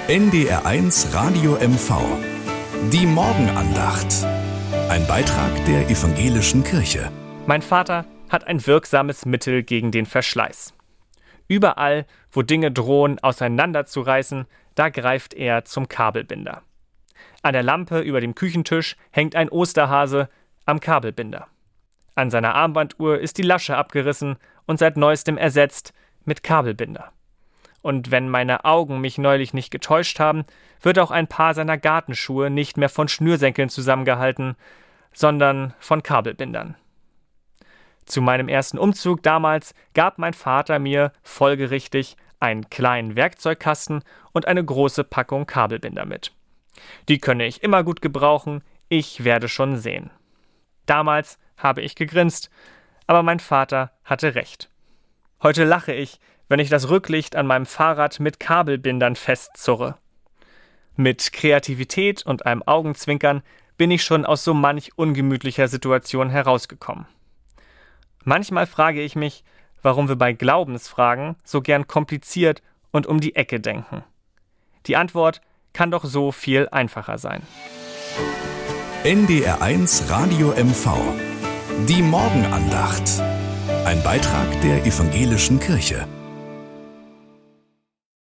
NDR1 Radio MV. Die Morgenandacht. Ein Beitrag der Evangelischen Kirche. Mein Vater hat ein wirksames Mittel gegen den Verschleiß. Überall, wo Dinge drohen, auseinanderzureißen, da greift er zum Kabelbinder. An der Lampe über dem Küchentisch hängt ein Osterhase am Kabelbinder. An seiner Armbanduhr ist die Lasche abgerissen und seit neuestem ersetzt mit Kabelbinder. Und wenn meine Augen mich neulich nicht getäuscht haben, wird auch ein Paar seiner Gartenschuhe nicht mehr von Schnürsenkeln zusammengehalten, sondern von Kabelbindern. Zu meinem ersten Umzug damals gab mein Vater mir folgerichtig einen kleinen Werkzeugkasten und eine große Packung Kabelbinder mit. Die könne ich immer gut gebrauchen, ich werde schon sehen. Damals habe ich gegrinst, aber mein Vater hatte recht. Heute lache ich, wenn ich das Rücklicht an meinem Fahrrad mit Kabelbindern festzurre. Mit Kreativität und einem Augenzwinkern bin ich schon aus so manch ungemütlicher Situation herausgekommen. Manchmal frage ich mich, warum wir bei Glaubensfragen so gern kompliziert und um die Ecke denken. Die Antwort kann doch so viel einfacher sein. NDR1 Radio MV. Die Morgenandacht. Ein Beitrag der Evangelischen Kirche.